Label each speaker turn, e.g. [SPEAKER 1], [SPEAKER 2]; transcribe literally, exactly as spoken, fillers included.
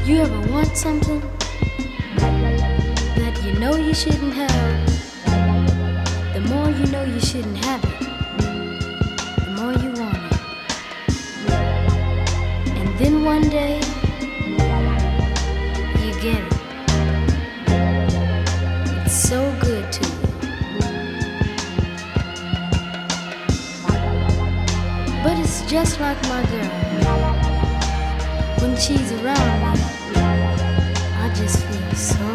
[SPEAKER 1] You ever want something that you know you shouldn't have? The more you know you shouldn't have it, the more you want it. And then one day, you get it. It's so good to you. But it's just like my girl. When she's around me, I just feel so